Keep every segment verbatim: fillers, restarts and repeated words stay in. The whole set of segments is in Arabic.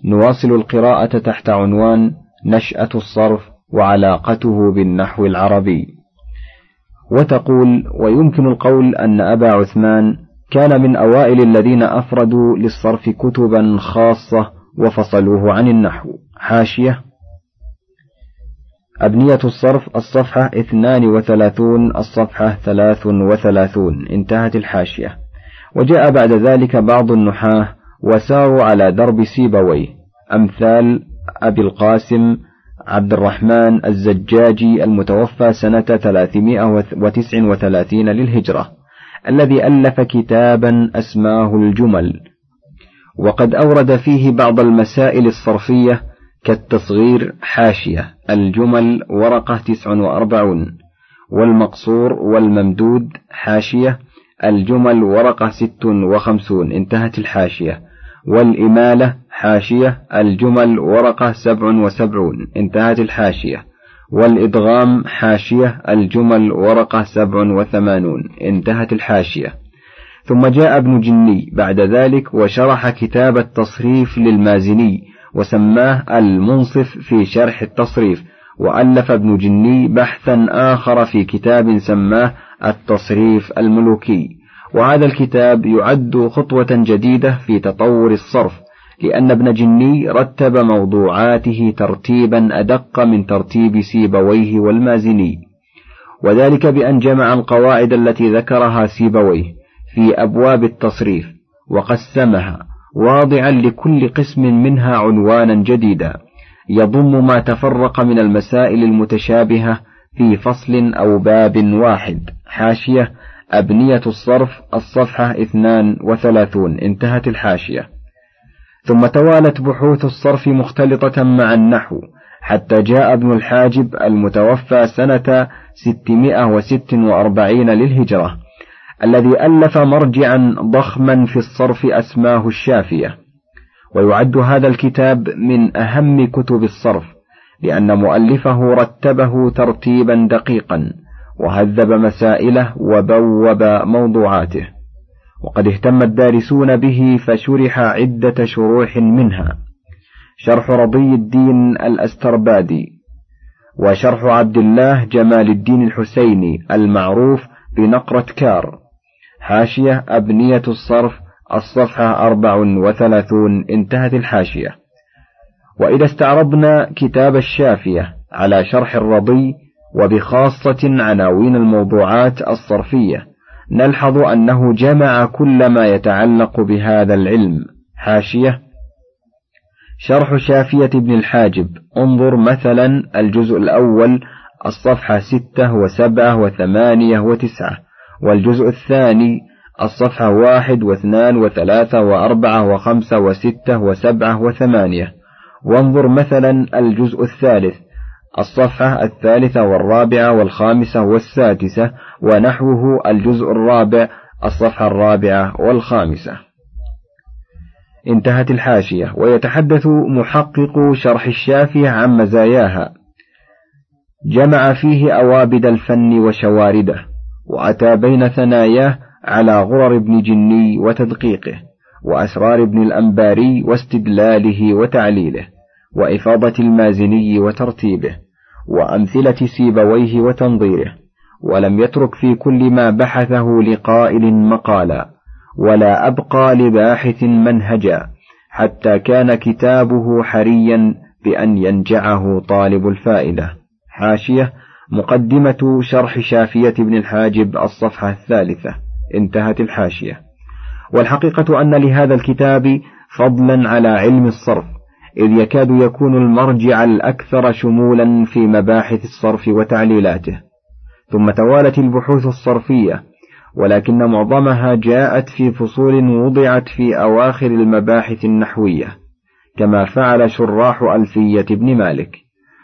نواصل القراءة تحت عنوان نشأة الصرف وعلاقته بالنحو العربي. وتقول: ويمكن القول أن أبا عثمان كان من أوائل الذين أفردوا للصرف كتبا خاصة وفصلوه عن النحو. حاشية: أبنية الصرف الصفحة اثنان وثلاثون الصفحة ثلاث وثلاثون. انتهت الحاشية. وجاء بعد ذلك بعض النحاة وساروا على درب سيبويه، أمثال أبي القاسم عبد الرحمن الزجاجي المتوفى سنة ثلاثمائة وتسعة وثلاثين للهجرة، الذي ألف كتابا أسماه الجمل، وقد أورد فيه بعض المسائل الصرفية كالتصغير. حاشية: الجمل ورقة تسع وأربعون، والمقصور والممدود. حاشية: الجمل ورقة ست وخمسون. انتهت الحاشية. والإمالة. حاشية: الجمل ورقة سبع وسبعون. انتهت الحاشية. والإدغام. حاشية: الجمل ورقة سبع وثمانون. انتهت الحاشية. ثم جاء ابن جني بعد ذلك وشرح كتاب التصريف للمازني وسماه المنصف في شرح التصريف، وألف ابن جني بحثا آخر في كتاب سماه التصريف الملوكي. وهذا الكتاب يعد خطوة جديدة في تطور الصرف، لأن ابن جني رتب موضوعاته ترتيبا أدق من ترتيب سيبويه والمازني، وذلك بأن جمع القواعد التي ذكرها سيبويه في أبواب التصريف وقسمها، واضعا لكل قسم منها عنوانا جديدا يضم ما تفرق من المسائل المتشابهة في فصل أو باب واحد. حاشية: أبنية الصرف الصفحة اثنان وثلاثون. انتهت الحاشية. ثم توالت بحوث الصرف مختلطة مع النحو حتى جاء ابن الحاجب المتوفى سنة ستمائة وست وأربعين للهجرة، الذي ألف مرجعا ضخما في الصرف أسماه الشافية. ويعد هذا الكتاب من أهم كتب الصرف، لأن مؤلفه رتبه ترتيبا دقيقا وهذب مسائله وبوب موضوعاته، وقد اهتم الدارسون به فشرح عدة شروح، منها شرح رضي الدين الأستربادي، وشرح عبد الله جمال الدين الحسيني المعروف بنقرة كار. حاشية: أبنية الصرف الصفحة أربع وثلاثون. انتهت الحاشية. وإذا استعرضنا كتاب الشافية على شرح الرضي وبخاصة عناوين الموضوعات الصرفية نلحظ أنه جمع كل ما يتعلق بهذا العلم. حاشية: شرح شافية ابن الحاجب، انظر مثلا الجزء الأول الصفحة ستة وسبعة وثمانية وتسعة، والجزء الثاني الصفحة واحد واثنان وثلاثة وأربعة وخمسة وستة وسبعة وثمانية، وانظر مثلا الجزء الثالث الصفحة الثالثة والرابعة والخامسة والسادسة، ونحوه الجزء الرابع الصفحة الرابعة والخامسة. انتهت الحاشية. ويتحدث محقق شرح الشافية عن مزاياها، جمع فيه أوابد الفن وشوارده، وأتى بين ثناياه على غرر ابن جني وتدقيقه، وأسرار ابن الأنباري واستدلاله وتعليله، وإفاضة المازني وترتيبه، وأمثلة سيبويه وتنظيره، ولم يترك في كل ما بحثه لقائل مقالا، ولا أبقى لباحث منهجا، حتى كان كتابه حريا بأن ينجعه طالب الفائدة. حاشية: مقدمة شرح شافية ابن الحاجب الصفحة الثالثة. انتهت الحاشية. والحقيقة أن لهذا الكتاب فضلا على علم الصرف، إذ يكاد يكون المرجع الأكثر شمولا في مباحث الصرف وتعليلاته. ثم توالت البحوث الصرفية، ولكن معظمها جاءت في فصول وضعت في أواخر المباحث النحوية، كما فعل شراح ألفية ابن مالك.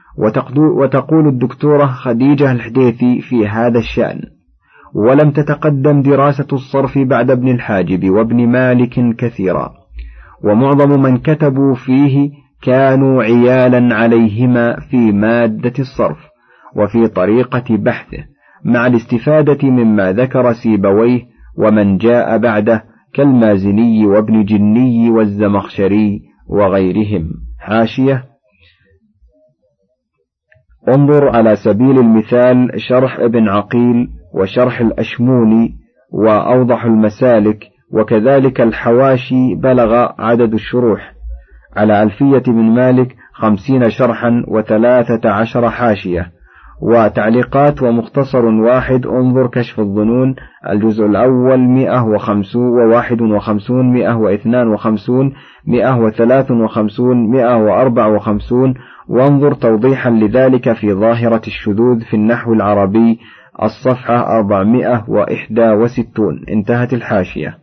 وتقول الدكتورة خديجة الحديثي في هذا الشأن: ولم تتقدم دراسة الصرف بعد ابن الحاجب وابن مالك كثيرا، ومعظم من كتبوا فيه كانوا عيالا عليهما في مادة الصرف وفي طريقة بحثه، مع الاستفادة مما ذكر سيبويه ومن جاء بعده كالمازني وابن جني والزمخشري وغيرهم. حاشية. انظر على سبيل المثال شرح ابن عقيل وشرح الأشموني وأوضح المسالك، وكذلك الحواشي بلغ عدد الشروح على ألفية بن مالك خمسين شرحا وثلاثة عشر حاشية وتعليقات ومختصر واحد. انظر كشف الظنون الجزء الأول مئة وخمسون وواحد وخمسون مئة واثنان وخمسون مئة وثلاث وخمسون مئة وأربع وخمسون. وانظر توضيحا لذلك في ظاهرة الشذوذ في النحو العربي الصفحة أربعمائة وواحد وستون. انتهت الحاشية.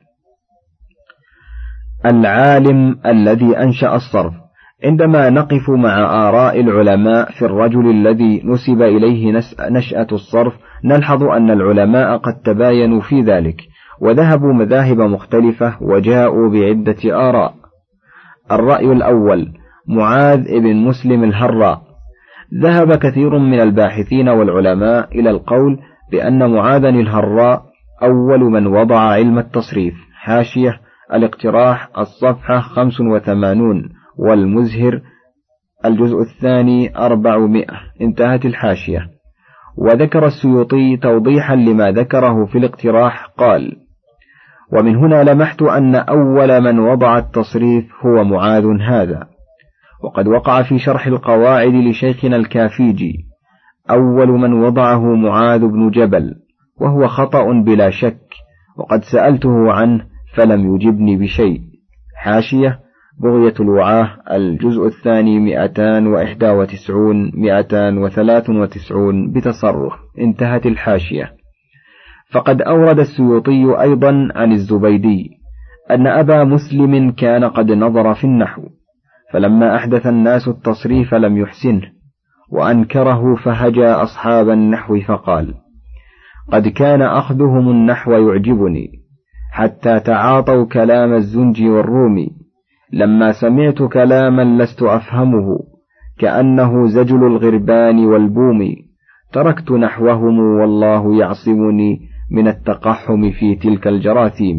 العالم الذي أنشأ الصرف. عندما نقف مع آراء العلماء في الرجل الذي نسب إليه نشأة الصرف نلحظ أن العلماء قد تباينوا في ذلك وذهبوا مذاهب مختلفة وجاءوا بعدة آراء. الرأي الأول معاذ بن مسلم الهراء. ذهب كثير من الباحثين والعلماء إلى القول بأن معاذا الهراء أول من وضع علم التصريف. حاشية. الاقتراح الصفحة خمس وثمانون والمزهر الجزء الثاني أربعمائة. انتهت الحاشية. وذكر السيوطي توضيحا لما ذكره في الاقتراح قال: ومن هنا لمحت أن أول من وضع التصريف هو معاذ هذا. وقد وقع في شرح القواعد لشيخنا الكافيجي أول من وضعه معاذ بن جبل، وهو خطأ بلا شك، وقد سألته عنه فلم يجبني بشيء. حاشية. بغية الوعاة الجزء الثاني مئتان وإحدى وتسعون مئتان وثلاث وتسعون بتصرف. انتهت الحاشية. فقد أورد السيوطي أيضا عن الزبيدي أن أبا مسلم كان قد نظر في النحو، فلما أحدث الناس التصريف لم يحسنه وأنكره، فهجى أصحاب النحو فقال: قد كان أخذهم النحو يعجبني حتى تعاطوا كلام الزنجي والرومي، لما سمعت كلاما لست أفهمه كأنه زجل الغربان والبوم، تركت نحوهم والله يعصمني من التقحم في تلك الجراثيم.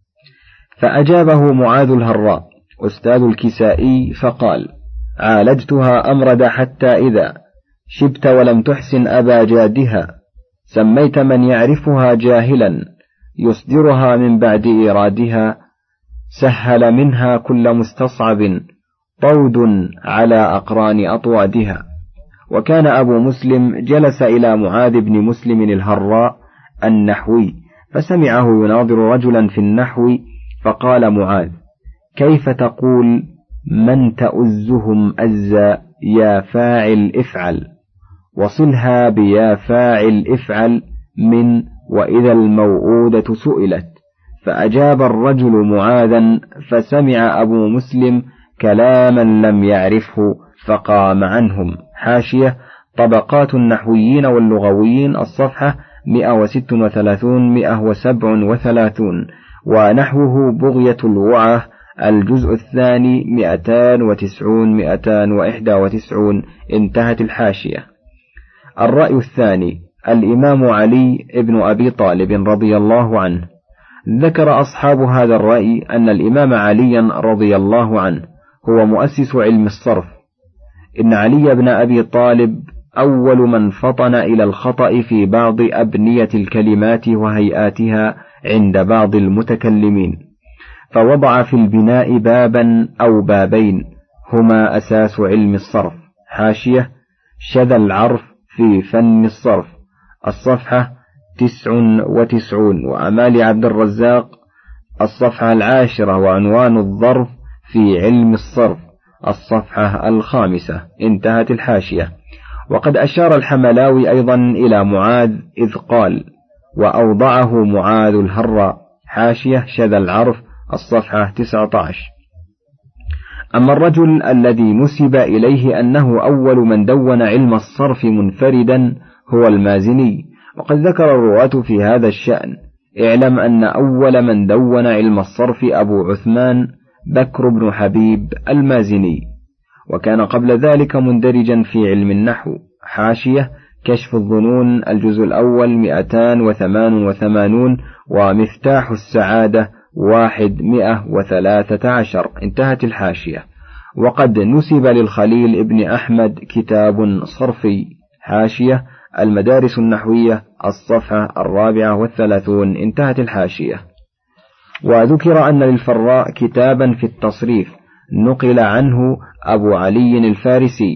فأجابه معاذ الهراء أستاذ الكسائي فقال: عالجتها أمرد حتى إذا شبت ولم تحسن أبا جادها سميت من يعرفها جاهلا يصدرها من بعد إيرادها، سهل منها كل مستصعب طود على أقران أطوادها. وكان أبو مسلم جلس إلى معاذ بن مسلم الهراء النحوي فسمعه يناظر رجلا في النحو، فقال معاذ: كيف تقول من تؤزهم أزا يا فاعل افعل، وصلها بيا فاعل افعل من وإذا الموءودة سئلت. فأجاب الرجل معاذا، فسمع أبو مسلم كلاما لم يعرفه فقام عنهم. حاشية. طبقات النحويين واللغويين الصفحة مئة وستة وثلاثون مئة وسبع وثلاثون. ونحوه بغية الوعى الجزء الثاني مئتان وتسعون مئتان وإحدى وتسعون. انتهت الحاشية. الرأي الثاني الإمام علي ابن أبي طالب رضي الله عنه. ذكر أصحاب هذا الرأي أن الإمام عليا رضي الله عنه هو مؤسس علم الصرف. إن علي بن أبي طالب أول من فطن إلى الخطأ في بعض أبنية الكلمات وهيئاتها عند بعض المتكلمين، فوضع في البناء بابا أو بابين هما أساس علم الصرف. حاشية. شذا العرف في فن الصرف الصفحة تسع وتسعون. وأمال عبد الرزاق الصفحة العاشرة. وعنوان الظرف في علم الصرف الصفحة الخامسة. انتهت الحاشية. وقد أشار الحملاوي أيضا إلى معاذ إذ قال: وأوضعه معاذ الهراء. حاشية. شذا العرف الصفحة تسعة عشر. أما الرجل الذي نسب إليه أنه أول من دون علم الصرف منفردا هو المازني، وقد ذكر الرواة في هذا الشأن: اعلم أن أول من دون علم الصرف أبو عثمان بكر بن حبيب المازني، وكان قبل ذلك مندرجا في علم النحو. حاشية. كشف الظنون الجزء الأول مئتان وثمان وثمانون ومفتاح السعادة واحد مئة وثلاثة عشر. انتهت الحاشية. وقد نسب للخليل ابن أحمد كتاب صرفي. حاشية المدارس النحوية الصفحة الرابعة والثلاثون. انتهت الحاشية. وذكر أن للفراء كتابا في التصريف نقل عنه أبو علي الفارسي.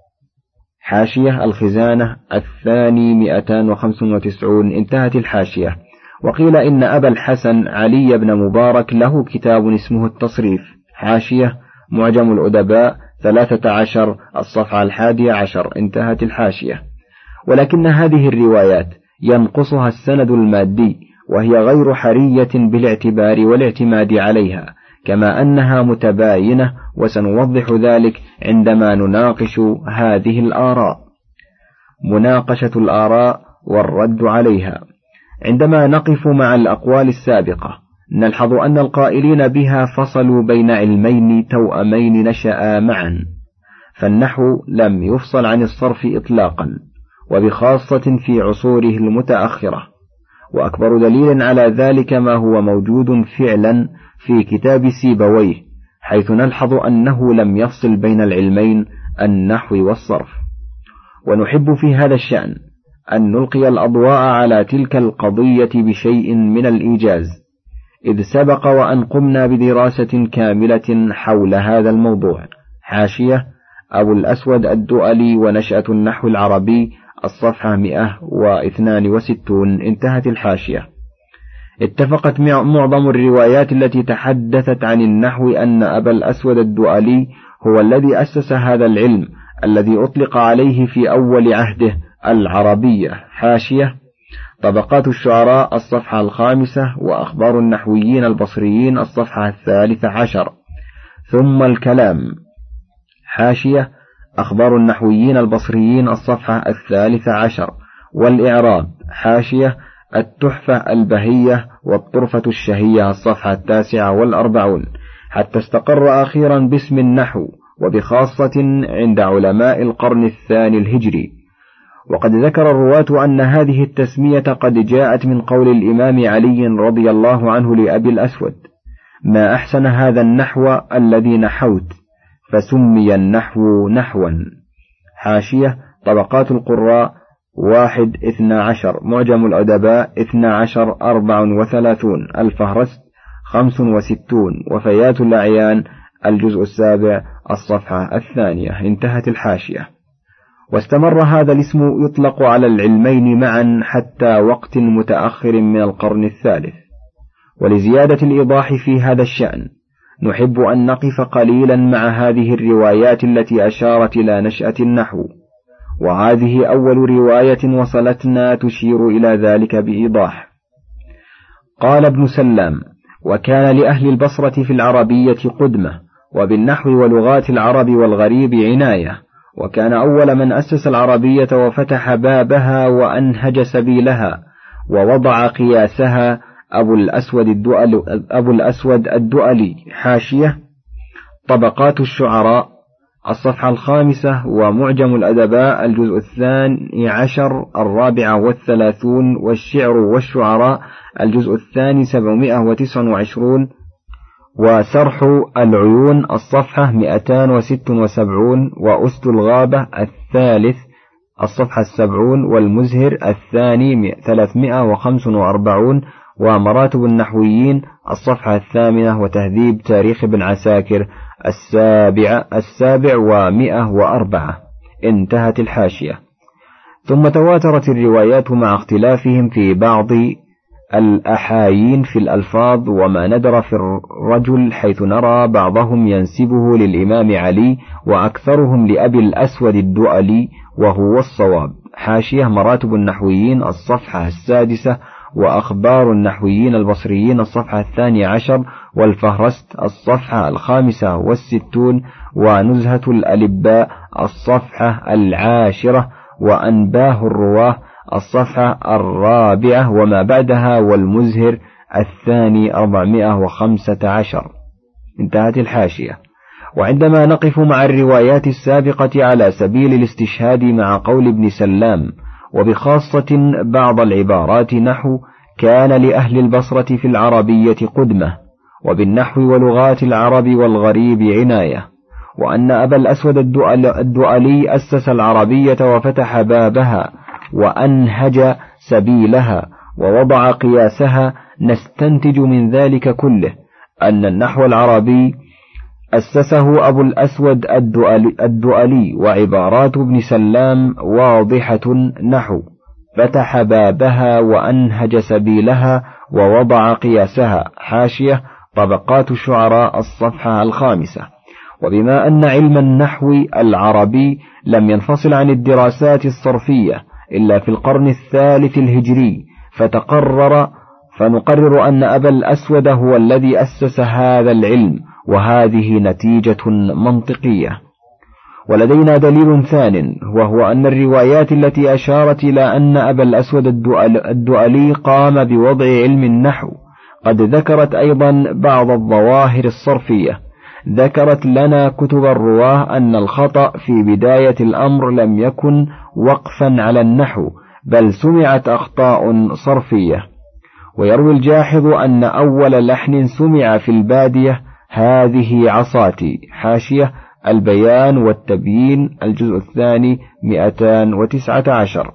حاشية الخزانة الثاني مئتان وخمس وتسعون. انتهت الحاشية. وقيل إن أبا الحسن علي بن مبارك له كتاب اسمه التصريف. حاشية معجم الأدباء ثلاثة عشر الصفحة الحادية عشر. انتهت الحاشية. ولكن هذه الروايات ينقصها السند المادي، وهي غير حرية بالاعتبار والاعتماد عليها، كما أنها متباينة، وسنوضح ذلك عندما نناقش هذه الآراء. مناقشة الآراء والرد عليها. عندما نقف مع الأقوال السابقة نلحظ أن القائلين بها فصلوا بين علمين توأمين نشأ معا، فالنحو لم يفصل عن الصرف إطلاقا، وبخاصة في عصوره المتأخرة. وأكبر دليل على ذلك ما هو موجود فعلا في كتاب سيبويه، حيث نلحظ أنه لم يفصل بين العلمين النحو والصرف. ونحب في هذا الشأن أن نلقي الأضواء على تلك القضية بشيء من الإيجاز، إذ سبق وأن قمنا بدراسة كاملة حول هذا الموضوع. حاشية أبو الأسود الدؤلي ونشأة النحو العربي الصفحة مئة واثنان وستون. انتهت الحاشية. اتفقت معظم الروايات التي تحدثت عن النحو أن أبا الأسود الدؤلي هو الذي أسس هذا العلم الذي أطلق عليه في أول عهده العربية. حاشية طبقات الشعراء الصفحة الخامسة، وأخبار النحويين البصريين الصفحة الثالثة عشر. ثم الكلام. حاشية أخبار النحويين البصريين الصفحة الثالثة عشر. والإعراب. حاشية التحفة البهية والطرفة الشهية الصفحة التاسعة والأربعون، حتى استقر أخيرا باسم النحو، وبخاصة عند علماء القرن الثاني الهجري. وقد ذكر الرواة أن هذه التسمية قد جاءت من قول الإمام علي رضي الله عنه لأبي الأسود: ما أحسن هذا النحو الذي نحوت، فسمي النحو نحوا. حاشية طبقات القراء واحد اثنى عشر، معجم الأدباء اثنى عشر أربع وثلاثون، الفهرست خمس وستون، وفيات الأعيان الجزء السابع الصفحة الثانية. انتهت الحاشية. واستمر هذا الاسم يطلق على العلمين معا حتى وقت متأخر من القرن الثالث. ولزيادة الإيضاح في هذا الشأن نحب أن نقف قليلا مع هذه الروايات التي أشارت إلى نشأة النحو، وهذه أول رواية وصلتنا تشير إلى ذلك بإيضاح. قال ابن سلام: وكان لأهل البصرة في العربية قدمة، وبالنحو ولغات العرب والغريب عناية، وكان أول من أسس العربية وفتح بابها وأنهج سبيلها ووضع قياسها أبو الأسود الدؤلي, أبو الأسود الدؤلي. حاشية طبقات الشعراء الصفحة الخامسة، ومعجم الأدباء الجزء الثاني عشر الرابعة والثلاثون، والشعر والشعراء الجزء الثاني سبعمائة وتسعة وعشرون، وسرح العيون الصفحة مئتان وست وسبعون، وأسد الغابة الثالث الصفحة السبعون، والمزهر الثاني ثلاثمائة وخمس وأربعون، ومراتب النحويين الصفحة الثامنة، وتهذيب تاريخ ابن عساكر السابع السابع ومئة وأربعة. انتهت الحاشية. ثم تواترت الروايات مع اختلافهم في بعض الأحايين في الألفاظ وما ندر في الرجل، حيث نرى بعضهم ينسبه للإمام علي وأكثرهم لأبي الأسود الدؤلي، وهو الصواب. حاشية مراتب النحويين الصفحة السادسة، وأخبار النحويين البصريين الصفحة الثانية عشر، والفهرست الصفحة الخامسة والستون، ونزهة الألباء الصفحة العاشرة، وأنباه الرواه الصفحة الرابعة وما بعدها، والمزهر الثاني أربعمائة وخمسة عشر. انتهت الحاشية. وعندما نقف مع الروايات السابقة على سبيل الاستشهاد مع قول ابن سلام، وبخاصة بعض العبارات نحو كان لأهل البصرة في العربية قدمة، وبالنحو ولغات العرب والغريب عناية، وأن أبا الأسود الدؤلي أسس العربية وفتح بابها وأنهج سبيلها ووضع قياسها، نستنتج من ذلك كله أن النحو العربي أسسه أبو الأسود الدؤلي، وعبارات ابن سلام واضحة نحو فتح بابها وأنهج سبيلها ووضع قياسها. حاشية طبقات الشعراء الصفحة الخامسة. وبما أن علم النحو العربي لم ينفصل عن الدراسات الصرفية إلا في القرن الثالث الهجري، فتقرر فنقرر أن أبا الأسود هو الذي أسس هذا العلم، وهذه نتيجة منطقية. ولدينا دليل ثان، وهو أن الروايات التي أشارت إلى أن أبا الأسود الدؤلي قام بوضع علم النحو قد ذكرت أيضا بعض الظواهر الصرفية. ذكرت لنا كتب الرواه أن الخطأ في بداية الأمر لم يكن وقفا على النحو، بل سمعت أخطاء صرفية. ويروي الجاحظ أن أول لحن سمع في البادية هذه عصاتي. حاشية البيان والتبيين الجزء الثاني مئتان وتسعة عشر.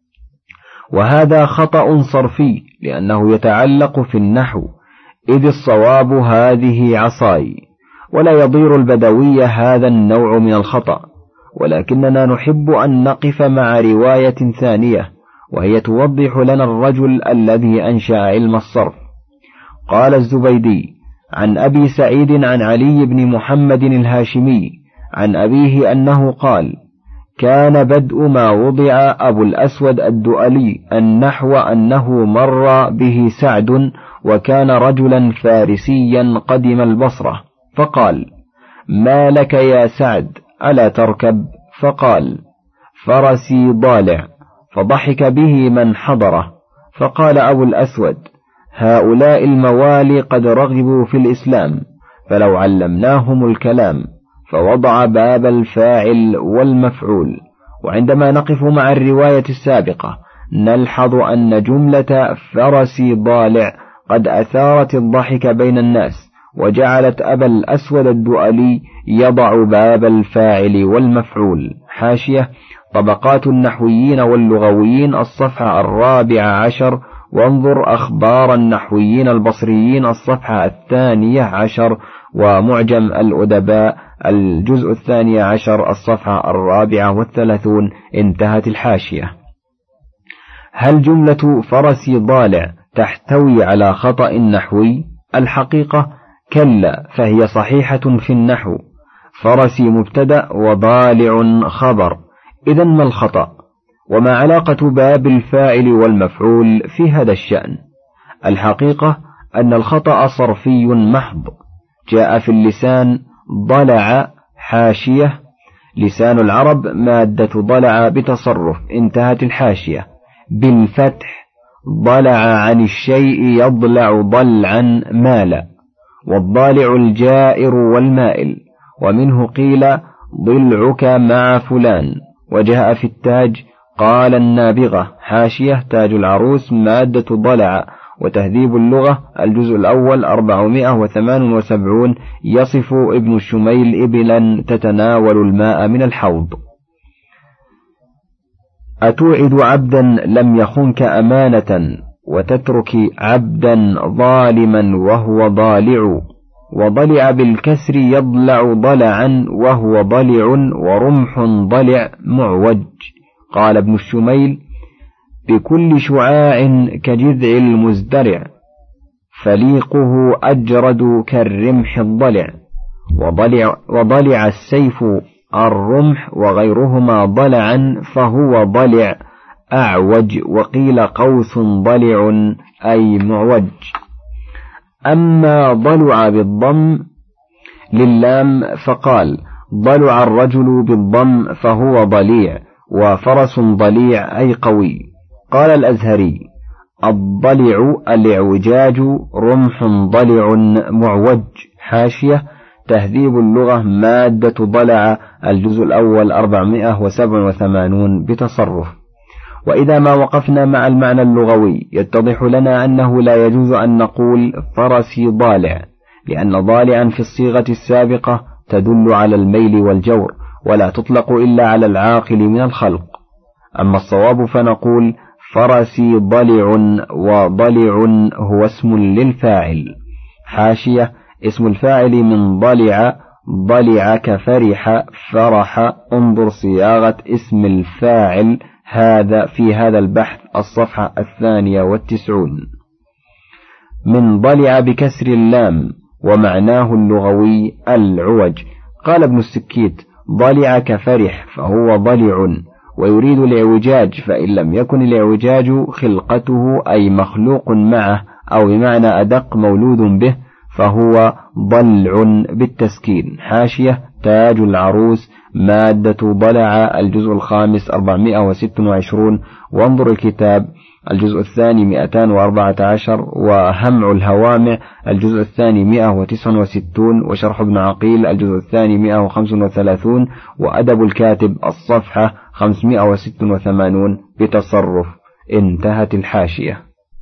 وهذا خطأ صرفي لأنه يتعلق في النحو، إذ الصواب هذه عصاي، ولا يضير البدوي هذا النوع من الخطأ. ولكننا نحب أن نقف مع رواية ثانية، وهي توضح لنا الرجل الذي أنشأ علم الصرف. قال الزبيدي عن أبي سعيد عن علي بن محمد الهاشمي عن أبيه أنه قال: كان بدء ما وضع أبو الأسود الدؤلي النحو أنه مر به سعد، وكان رجلا فارسيا قدم البصرة، فقال: ما لك يا سعد ألا تركب؟ فقال: فرسي ضالع. فضحك به من حضره. فقال أبو الأسود: هؤلاء الموالي قد رغبوا في الإسلام، فلو علمناهم الكلام. فوضع باب الفاعل والمفعول. وعندما نقف مع الرواية السابقة نلحظ أن جملة فرسي ضالع قد أثارت الضحك بين الناس، وجعلت أبا الأسود الدؤلي يضع باب الفاعل والمفعول. حاشية طبقات النحويين واللغويين الصفحة الرابعة عشر، وانظر أخبار النحويين البصريين الصفحة الثانية عشر، ومعجم الأدباء الجزء الثاني عشر الصفحة الرابعة والثلاثون. انتهت الحاشية. هل جملة فرسي ضالع تحتوي على خطأ نحوي؟ الحقيقة كلا، فهي صحيحة في النحو. فرسي مبتدأ وضالع خبر، إذن ما الخطأ؟ وما علاقة باب الفاعل والمفعول في هذا الشأن؟ الحقيقة أن الخطأ صرفي محض، جاء في اللسان ضلع. حاشية لسان العرب مادة ضلع بتصرف. انتهت الحاشية. بالفتح ضلع عن الشيء يضلع ضلعا مالا، والضالع الجائر والمائل، ومنه قيل ضلعك مع فلان. وجاء في التاج قال النابغة. حاشية تاج العروس مادة ضلع. وتهذيب اللغة الجزء الأول أربعمائة وثمان وسبعون يصف ابن الشميل إبلا تتناول الماء من الحوض. أتوعد عبدا لم يخنك أمانة، وتترك عبدا ظالما وهو ضالع. وضلع بالكسر يضلع ضلعا وهو ضلع، ورمح ضلع معوج. قال ابن الشميل: بكل شعاع كجذع المزدرع، فليقه أجرد كالرمح الضلع. وضلع, وضلع السيف الرمح وغيرهما ضلعا، فهو ضلع أعوج. وقيل قوس ضلع أي معوج. أما ضلع بالضم للام فقال: ضلع الرجل بالضم فهو ضليع، وفرس ضليع أي قوي. قال الأزهري: الضلع الإعوجاج، رمح ضلع معوج. حاشية تهذيب اللغة مادة ضلع الجزء الأول أربعمائة وسبعة وثمانون بتصرف. وإذا ما وقفنا مع المعنى اللغوي يتضح لنا أنه لا يجوز أن نقول فرسي ضالع، لأن ضالعا في الصيغة السابقة تدل على الميل والجور، ولا تطلق إلا على العاقل من الخلق. أما الصواب فنقول فرسي ضلع، وضلع هو اسم للفاعل. حاشية: اسم الفاعل من ضلع، ضلع كفرح، فرح. انظر صياغة اسم الفاعل هذا في هذا البحث، الصفحة الثانية والتسعون. من ضلع بكسر اللام، ومعناه اللغوي العوج. قال ابن السكيت: ضلع كفرح فهو ضلع، ويريد الإعوجاج، فإن لم يكن الإعوجاج خلقته أي مخلوق معه أو بمعنى أدق مولود به فهو ضلع بالتسكين. حاشية: تاج العروس، مادة ضلع، الجزء الخامس أربعمائة وستة وعشرون، وانظر الكتاب الجزء الثاني مئتان وأربعة عشر، وهمع الهوامع الجزء الثاني مئة وتسعة وستون، وشرح ابن عقيل الجزء الثاني مئة وخمسة وثلاثون، وأدب الكاتب الصفحة خمسمائة وستة وثمانون بتصرف. انتهت الحاشية.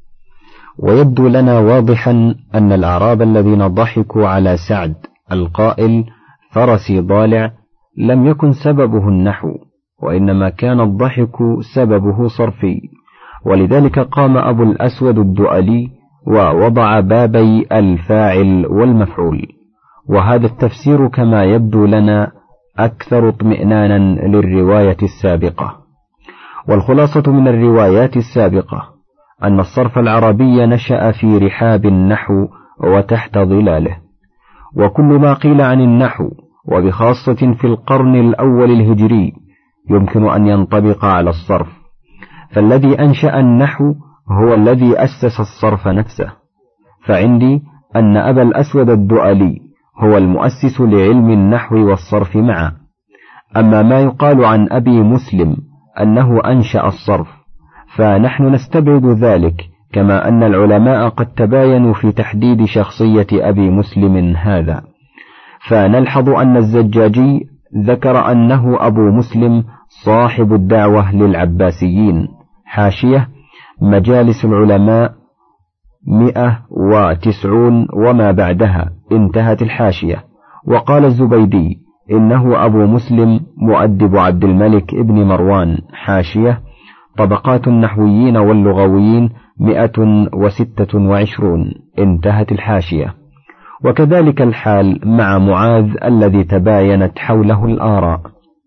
ويبدو لنا واضحا أن الأعراب الذين ضحكوا على سعد القائل فرسي ضالع لم يكن سببه النحو، وإنما كان الضحك سببه صرفي، ولذلك قام أبو الأسود الدؤلي ووضع بابي الفاعل والمفعول. وهذا التفسير كما يبدو لنا أكثر اطمئنانا للرواية السابقة. والخلاصة من الروايات السابقة أن الصرف العربي نشأ في رحاب النحو وتحت ظلاله، وكل ما قيل عن النحو وبخاصة في القرن الأول الهجري يمكن أن ينطبق على الصرف، فالذي أنشأ النحو هو الذي أسس الصرف نفسه. فعندي أن أبا الأسود الدؤلي هو المؤسس لعلم النحو والصرف معا. أما ما يقال عن أبي مسلم أنه أنشأ الصرف فنحن نستبعد ذلك، كما أن العلماء قد تباينوا في تحديد شخصية أبي مسلم هذا. فنلحظ أن الزجاجي ذكر أنه أبو مسلم صاحب الدعوة للعباسيين. حاشية: مجالس العلماء مئة وتسعون وما بعدها. انتهت الحاشية. وقال الزبيدي إنه أبو مسلم مؤدب عبد الملك ابن مروان. حاشية: طبقات النحويين واللغويين مئة وستة وعشرون. انتهت الحاشية. وكذلك الحال مع معاذ الذي تباينت حوله الآراء.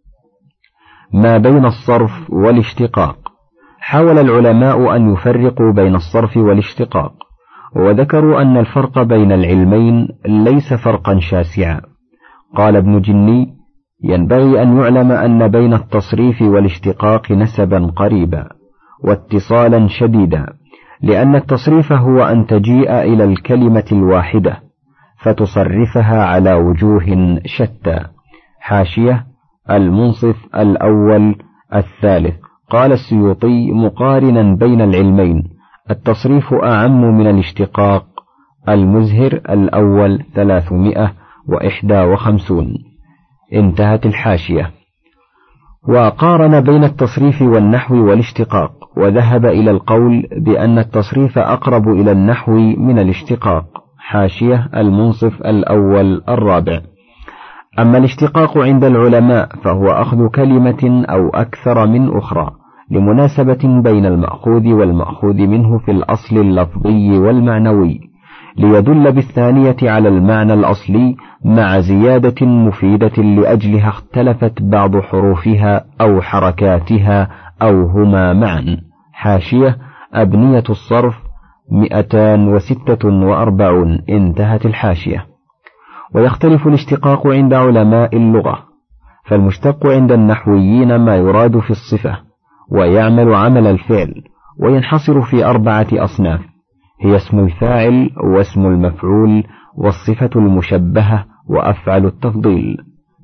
ما بين الصرف والاشتقاق. حاول العلماء أن يفرقوا بين الصرف والاشتقاق، وذكروا أن الفرق بين العلمين ليس فرقا شاسعا. قال ابن جني: ينبغي أن يعلم أن بين التصريف والاشتقاق نسبا قريبا واتصالا شديدا، لأن التصريف هو أن تجيء إلى الكلمة الواحدة فتصرفها على وجوه شتى. حاشية: المنصف الأول الثالث. قال السيوطي مقارنا بين العلمين: التصريف أعم من الاشتقاق. المزهر الأول ثلاثمائة وإحدى وخمسون. انتهت الحاشية. وقارن بين التصريف والنحو والاشتقاق، وذهب إلى القول بأن التصريف أقرب إلى النحو من الاشتقاق. حاشية: المنصف الأول الرابع. أما الاشتقاق عند العلماء فهو أخذ كلمة أو أكثر من أخرى لمناسبة بين المأخوذ والمأخوذ منه في الأصل اللفظي والمعنوي، ليدل بالثانية على المعنى الأصلي مع زيادة مفيدة لأجلها اختلفت بعض حروفها أو حركاتها أو هما معا. حاشية: أبنية الصرف مئتان وستة وأربعون. انتهت الحاشية. ويختلف الاشتقاق عند علماء اللغة، فالمشتق عند النحويين ما يراد في الصفة ويعمل عمل الفعل، وينحصر في أربعة أصناف، هي اسم الفاعل واسم المفعول والصفة المشبهة وأفعل التفضيل.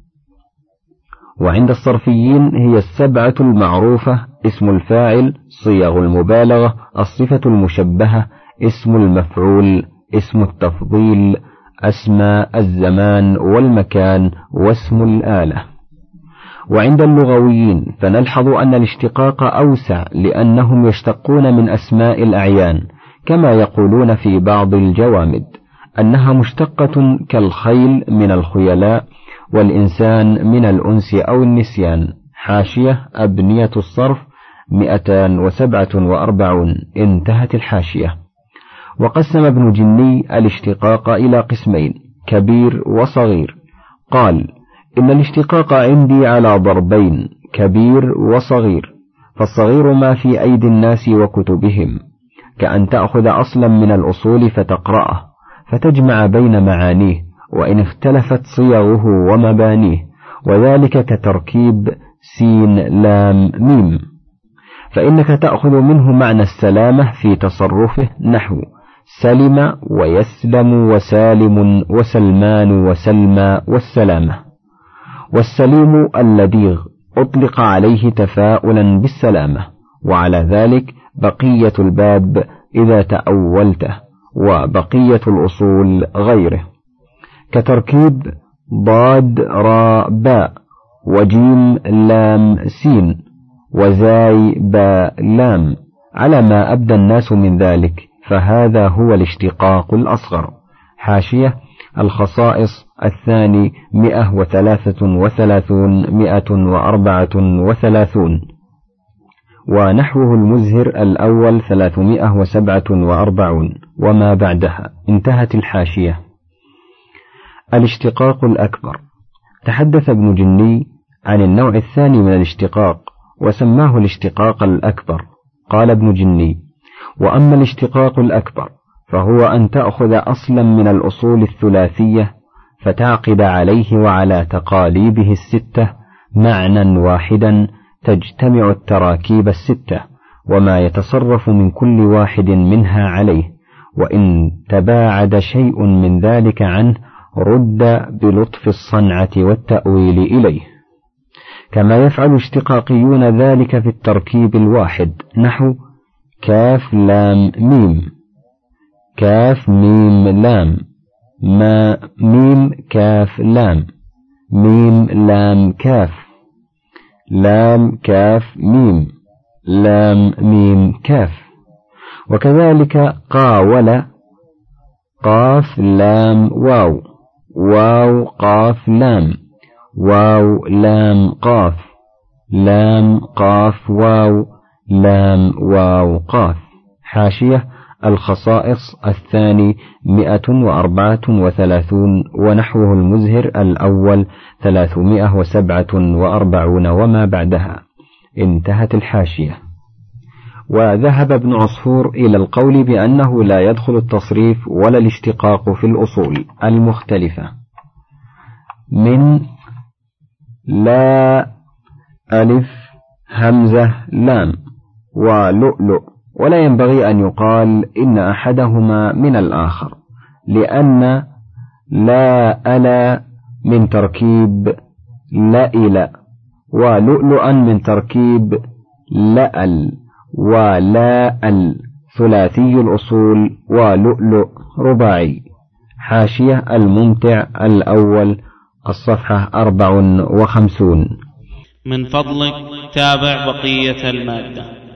وعند الصرفيين هي السبعة المعروفة: اسم الفاعل، صيغ المبالغة، الصفة المشبهة، اسم المفعول، اسم التفضيل، أسماء الزمان والمكان، واسم الآلة. وعند اللغويين فنلحظ أن الاشتقاق أوسع، لأنهم يشتقون من أسماء الأعيان، كما يقولون في بعض الجوامد أنها مشتقة كالخيل من الخيلاء، والإنسان من الأنس أو النسيان. حاشية أبنية الصرف مئتان وسبعة وأربعون. انتهت الحاشية. وقسم ابن جني الاشتقاق إلى قسمين: كبير وصغير. قال: إن الاشتقاق عندي على ضربين: كبير وصغير. فالصغير ما في أيدي الناس وكتبهم، كأن تأخذ أصلا من الأصول فتقرأه فتجمع بين معانيه وإن اختلفت صيغه ومبانيه، وذلك كتركيب سين لام ميم. فإنك تأخذ منه معنى السلامة في تصرفه، نحو سلم ويسلم وسالم وسلمان وسلمى والسلامة. والسليم اللديغ أطلق عليه تفاؤلا بالسلامة، وعلى ذلك بقية الباب إذا تأولته، وبقية الأصول غيره، كتركيب ضاد راء باء وجيم لام سين وزاي باء لام، على ما أبدى الناس من ذلك، فهذا هو الاشتقاق الأصغر. حاشية الخصائص الثاني مئة وثلاثة وثلاثون مئة وأربعة وثلاثون. ونحوه المزهر الأول ثلاثمائة وسبعة وأربعون وما بعدها. انتهت الحاشية. الاشتقاق الأكبر. تحدث ابن جني عن النوع الثاني من الاشتقاق وسماه الاشتقاق الأكبر. قال ابن جني: وأما الاشتقاق الأكبر فهو أن تأخذ أصلا من الأصول الثلاثية فتعقد عليه وعلى تقاليبه الستة معنى واحدا تجتمع التراكيب الستة وما يتصرف من كل واحد منها عليه، وإن تباعد شيء من ذلك عنه رد بلطف الصنعة والتأويل إليه، كما يفعل الاشتقاقيون ذلك في التركيب الواحد، نحو كاف لام ميم، كاف ميم لام، ما ميم كاف لام، ميم لام كاف، لام كاف ميم، لام ميم كاف. وكذلك قاول قاف لام واو، واو قاف لام، واو لام قاف، لام قاف واو، لام واو قاف. حاشية الخصائص الثاني مئة وأربعة وثلاثون ونحوه المزهر الأول ثلاثمائة وسبعة وأربعون وما بعدها. انتهت الحاشية. وذهب ابن عصفور إلى القول بأنه لا يدخل التصريف ولا الاشتقاق في الأصول المختلفة من لا ألف همزة لام ولؤلؤ، ولا ينبغي أن يقال إن أحدهما من الآخر، لأن لا ألا من تركيب لائل، ولؤلؤا من تركيب لأل، ولاءل ثلاثي الأصول، ولؤلؤ رباعي. حاشية الممتع الأول الصفحة أربع وخمسون. من فضلك تابع بقية المادة.